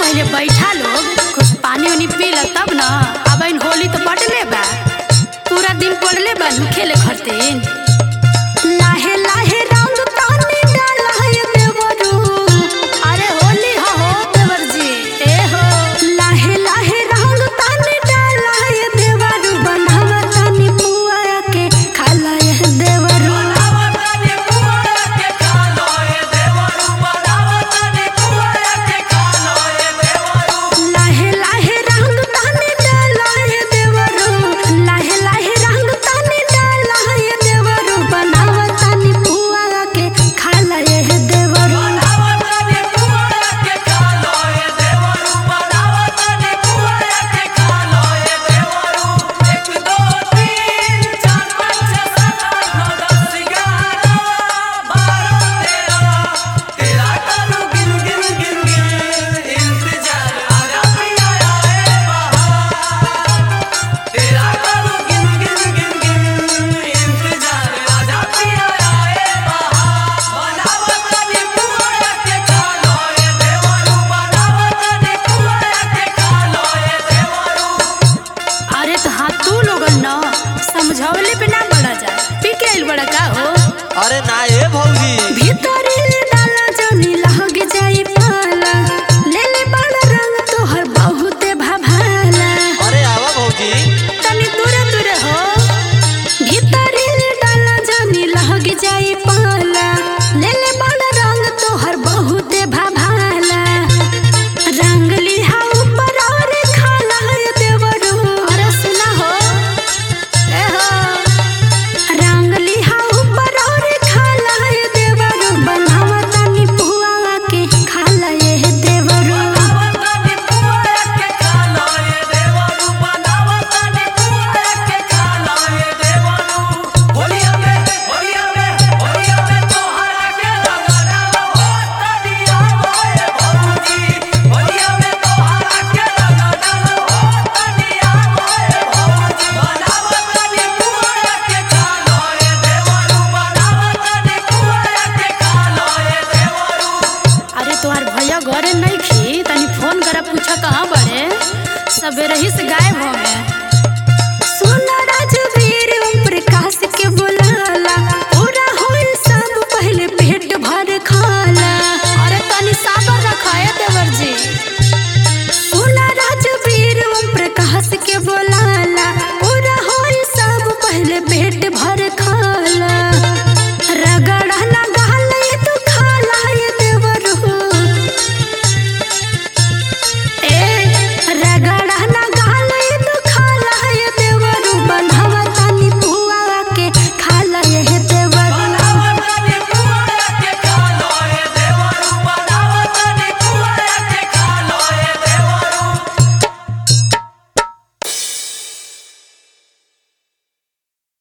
पहले बैठा लोग कुछ पानी उनी पी ल तब न। अब इन होली तो पड़ले बा, पूरा दिन पड़ले बा खेले खरतीन। लाहे लाहे रंग तानी डाला है देवरू, अरे होली हो देवर जी ए हो। लाहे लाहे रंग तानी डाला है देवरू, बनावा तानी पुआ के खाला है देवरू। समझावले पे ना बड़ा जा पी के आइल बड़ा का हो। अरे ना ए भौजी भीतर डाला जनी लग जाई पाला, ले ले बड़ा रंग तोहर बहुते भाभाला। अरे आवा भौजी तनी दूरे दूरे हो। भीतर डाला जनी लग जाई पाला, ले ले बड़ा रंग तोहर बहुते भाभाला। रंग लिहा ऊपर और खाला है देवरू, अरे सुना हो ए हो। रंग लिहा ऊपर और खाला है देवरू, बनावा तानी पुआ के खाला है देवरू। अरे तोहार भैया घरे नहीं खी, तनी फोन करा पूछा कहाँ बड़े, सबेरे ही से गायब हो गए। सोना राजवीर ओम प्रकाश के बुलाला, पूरा होई सब पहले पेट भर खाला। अरे तनी साबर रखा है देवर जी। सोना राजवीर ओम प्रकाश के बुला